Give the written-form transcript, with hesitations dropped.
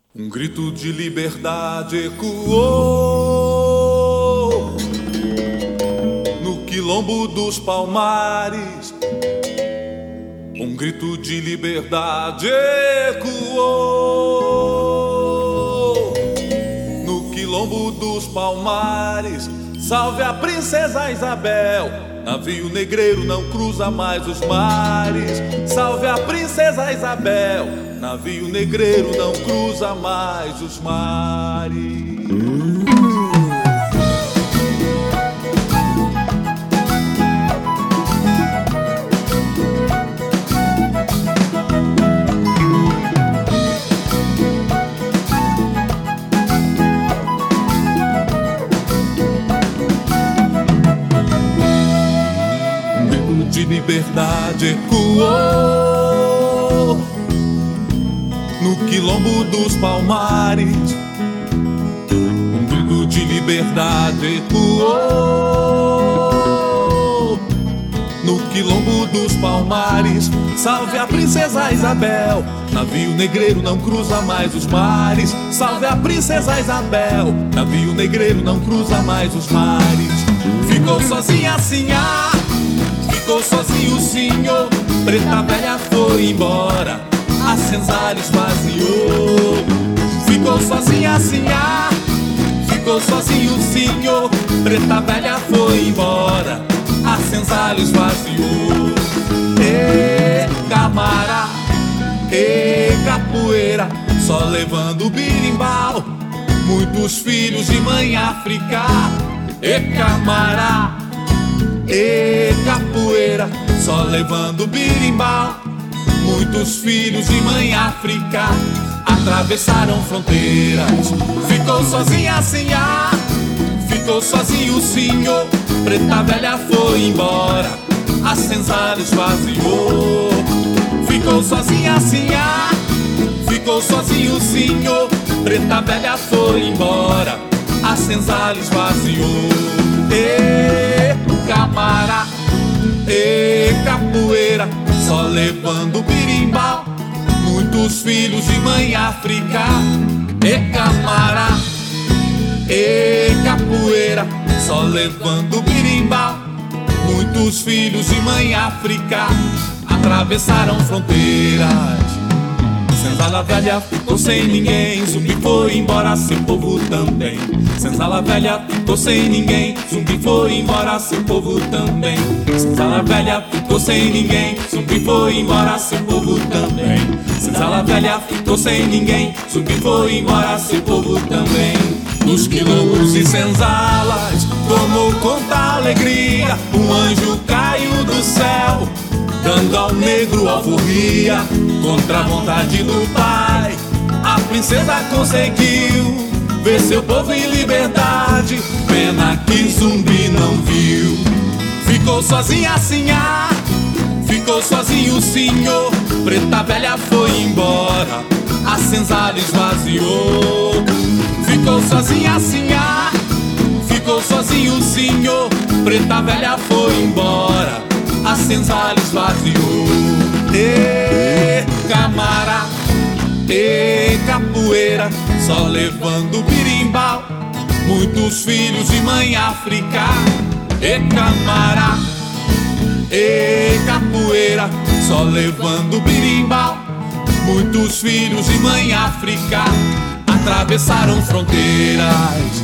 Um grito de liberdade ecoou no quilombo dos Palmares. Um grito de liberdade ecoou no quilombo dos Palmares. Salve a princesa Isabel, navio negreiro não cruza mais os mares. Salve a princesa Isabel, navio negreiro não cruza mais os mares. De liberdade ecoou no quilombo dos Palmares. Um grito de liberdade ecoou no quilombo dos Palmares. Salve a princesa Isabel, navio negreiro não cruza mais os mares. Salve a princesa Isabel, navio negreiro não cruza mais os mares. Ficou sozinha assim, ficou sozinho o senhor. Preta velha foi embora, a senzala esvaziou. Ficou sozinha assim, ficou sozinho o senhor. Preta velha foi embora, a senzala esvaziou. E camará, e capoeira, só levando birimbau. Muitos filhos de mãe África. E camará, e capoeira, só levando birimbau. Muitos filhos de mãe África atravessaram fronteiras. Ficou sozinha assim, ficou sozinho o senhor. Preta velha foi embora, a senzala esvaziou. Ficou sozinha assim, ficou sozinho o senhor. Preta velha foi embora, a senzala esvaziou. E camará, e capoeira, só levando birimbau. Muitos filhos de mãe África. E camará, e capoeira, só levando birimbau. Muitos filhos de mãe África atravessaram fronteiras. Senzala velha ficou sem ninguém, Zumbi foi embora, seu povo também. Senzala velha ficou sem ninguém, Zumbi foi embora, seu povo também. Senzala velha ficou sem ninguém, Zumbi foi embora, seu povo também. Senzala velha ficou sem ninguém, Zumbi foi embora, seu povo também. Nos quilombos e senzalas, como conta alegria, um anjo caiu do céu, dando ao negro alforria. Contra a vontade do pai, a princesa conseguiu ver seu povo em liberdade. Pena que Zumbi não viu. Ficou sozinha assim, ficou sozinho o senhor. Preta velha foi embora, a senzala esvaziou. Ficou sozinha assim, ficou sozinho o senhor. Preta velha foi embora, a senzala esvaziou. E camará, e capoeira, só levando birimbau. Muitos filhos de mãe África. E camará, e capoeira, só levando birimbau. Muitos filhos de mãe África atravessaram fronteiras.